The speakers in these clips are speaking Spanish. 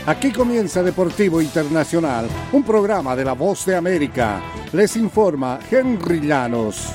Aquí comienza Deportivo Internacional, un programa de La Voz de América. Les informa Henry Llanos.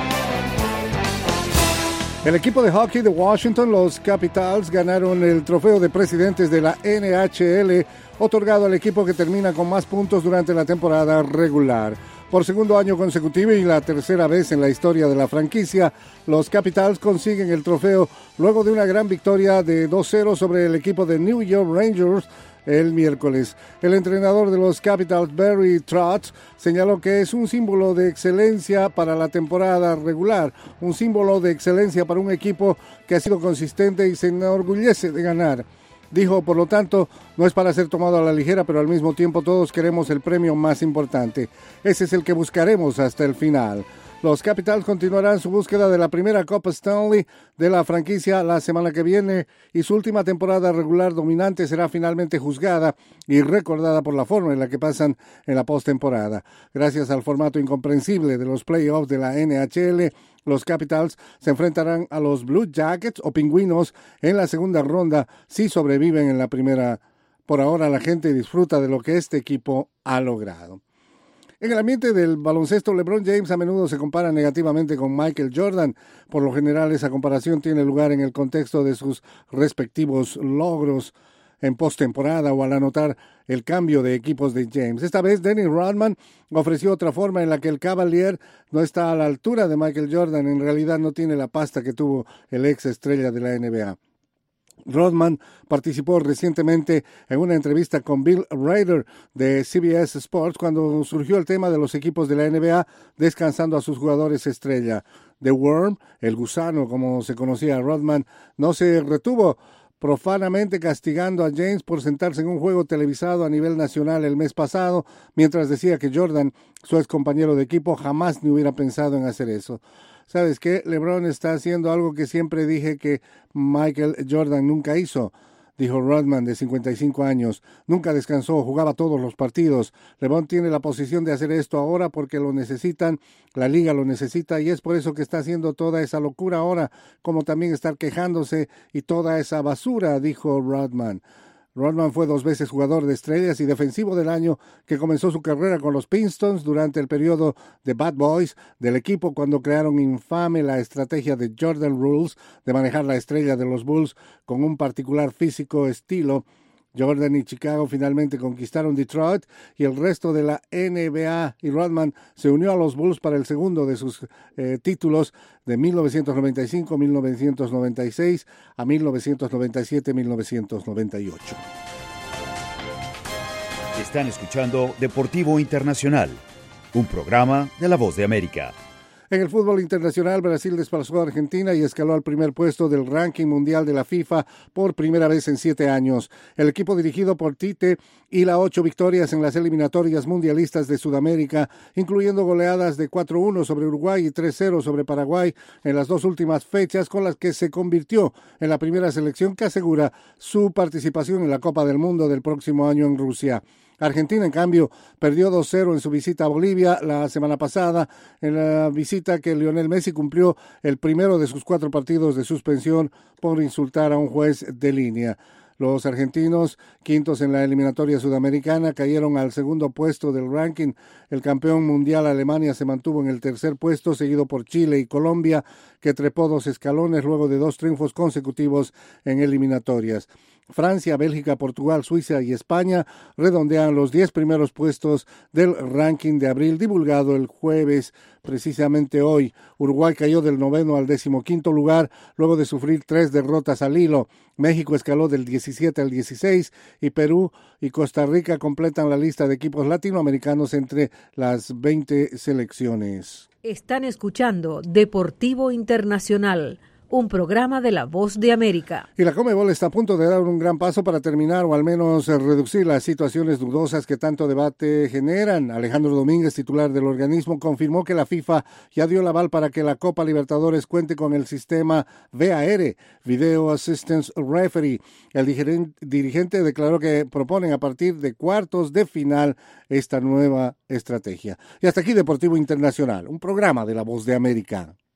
El equipo de hockey de Washington, los Capitals, ganaron el trofeo de presidentes de la NHL, otorgado al equipo que termina con más puntos durante la temporada regular. Por segundo año consecutivo y la tercera vez en la historia de la franquicia, los Capitals consiguen el trofeo luego de una gran victoria de 2-0 sobre el equipo de New York Rangers el miércoles. El entrenador de los Capitals, Barry Trotz, señaló que es un símbolo de excelencia para la temporada regular, un símbolo de excelencia para un equipo que ha sido consistente y se enorgullece de ganar. Dijo, por lo tanto, no es para ser tomado a la ligera, pero al mismo tiempo todos queremos el premio más importante. Ese es el que buscaremos hasta el final. Los Capitals continuarán su búsqueda de la primera Copa Stanley de la franquicia la semana que viene y su última temporada regular dominante será finalmente juzgada y recordada por la forma en la que pasan en la postemporada. Gracias al formato incomprensible de los playoffs de la NHL, los Capitals se enfrentarán a los Blue Jackets o Pingüinos en la segunda ronda si sobreviven en la primera. Por ahora la gente disfruta de lo que este equipo ha logrado. En el ambiente del baloncesto, LeBron James a menudo se compara negativamente con Michael Jordan. Por lo general, esa comparación tiene lugar en el contexto de sus respectivos logros en postemporada o al anotar el cambio de equipos de James. Esta vez, Dennis Rodman ofreció otra forma en la que el Cavalier no está a la altura de Michael Jordan. En realidad no tiene la pasta que tuvo el ex estrella de la NBA. Rodman participó recientemente en una entrevista con Bill Ryder de CBS Sports cuando surgió el tema de los equipos de la NBA descansando a sus jugadores estrella. The Worm, el gusano como se conocía a Rodman, no se retuvo profanamente castigando a James por sentarse en un juego televisado a nivel nacional el mes pasado, mientras decía que Jordan, su ex compañero de equipo, jamás ni hubiera pensado en hacer eso. ¿Sabes qué? LeBron está haciendo algo que siempre dije que Michael Jordan nunca hizo, dijo Rodman, de 55 años. Nunca descansó, jugaba todos los partidos. LeBron tiene la posición de hacer esto ahora porque lo necesitan, la liga lo necesita y es por eso que está haciendo toda esa locura ahora, como también estar quejándose y toda esa basura, dijo Rodman. Rodman fue 2 veces jugador de estrellas y defensivo del año que comenzó su carrera con los Pistons durante el periodo de Bad Boys del equipo cuando crearon infame la estrategia de Jordan Rules de manejar la estrella de los Bulls con un particular físico estilo. Jordan y Chicago finalmente conquistaron Detroit y el resto de la NBA y Rodman se unió a los Bulls para el segundo de sus títulos de 1995, 1996 a 1997, 1998. Están escuchando Deportivo Internacional, un programa de La Voz de América. En el fútbol internacional, Brasil desplazó a Argentina y escaló al primer puesto del ranking mundial de la FIFA por primera vez en 7 años. El equipo dirigido por Tite hila 8 victorias en las eliminatorias mundialistas de Sudamérica, incluyendo goleadas de 4-1 sobre Uruguay y 3-0 sobre Paraguay en las 2 últimas fechas, con las que se convirtió en la primera selección que asegura su participación en la Copa del Mundo del próximo año en Rusia. Argentina, en cambio, perdió 2-0 en su visita a Bolivia la semana pasada, en la visita que Lionel Messi cumplió el primero de sus 4 partidos de suspensión por insultar a un juez de línea. Los argentinos, quintos en la eliminatoria sudamericana, cayeron al segundo puesto del ranking. El campeón mundial Alemania se mantuvo en el tercer puesto, seguido por Chile y Colombia, que trepó 2 escalones luego de 2 triunfos consecutivos en eliminatorias. Francia, Bélgica, Portugal, Suiza y España redondean los 10 primeros puestos del ranking de abril divulgado el jueves, precisamente hoy. Uruguay cayó del 9º al 15º lugar luego de sufrir 3 derrotas al hilo. México escaló del 17 al 16 y Perú y Costa Rica completan la lista de equipos latinoamericanos entre las 20 selecciones. Están escuchando Deportivo Internacional, un programa de La Voz de América. Y la Conmebol está a punto de dar un gran paso para terminar o al menos reducir las situaciones dudosas que tanto debate generan. Alejandro Domínguez, titular del organismo, confirmó que la FIFA ya dio el aval para que la Copa Libertadores cuente con el sistema VAR, Video Assistance Referee. El dirigente declaró que proponen a partir de cuartos de final esta nueva estrategia. Y hasta aquí Deportivo Internacional, un programa de La Voz de América.